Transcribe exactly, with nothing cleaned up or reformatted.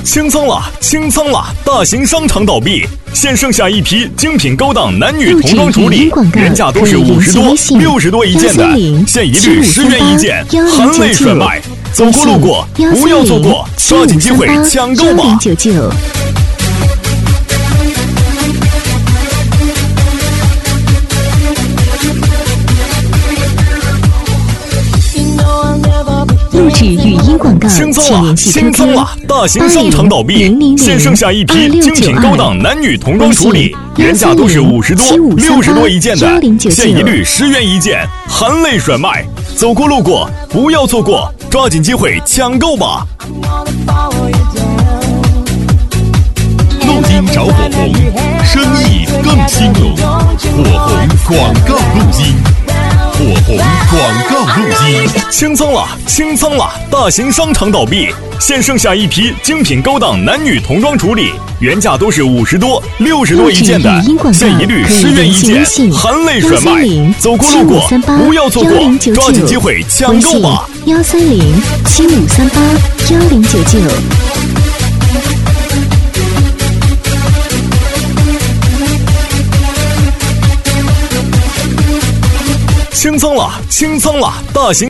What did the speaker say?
清仓了，清仓了！大型商场倒闭，现剩下一批精品高档男女童装处理，原价都是五十多、六十多一件的，现一律十元一件，含泪甩卖。走过路过，不要错过，抓紧机会抢购吧！ 录制语音广告， 清仓了，清仓了！大型商场倒闭，现剩下一批精品高档男女童装处理，原价都是五十多、六十多一件的，现一律十元一件，含泪甩卖。走过路过，不要错过，抓紧机会抢购吧！ 路金找火红，生意更兴隆。火红广告路金。火红广告路金， 清仓了，清仓了！大型商场倒闭，现剩下一批精品高档男女童装处理，原价都是五十多、六十多一件的，现一律十元一件，含泪甩卖。走过路过，不要错过，抓紧机会抢购吧！ 幺三零七五三八幺零九九。 清仓了，清仓了！大型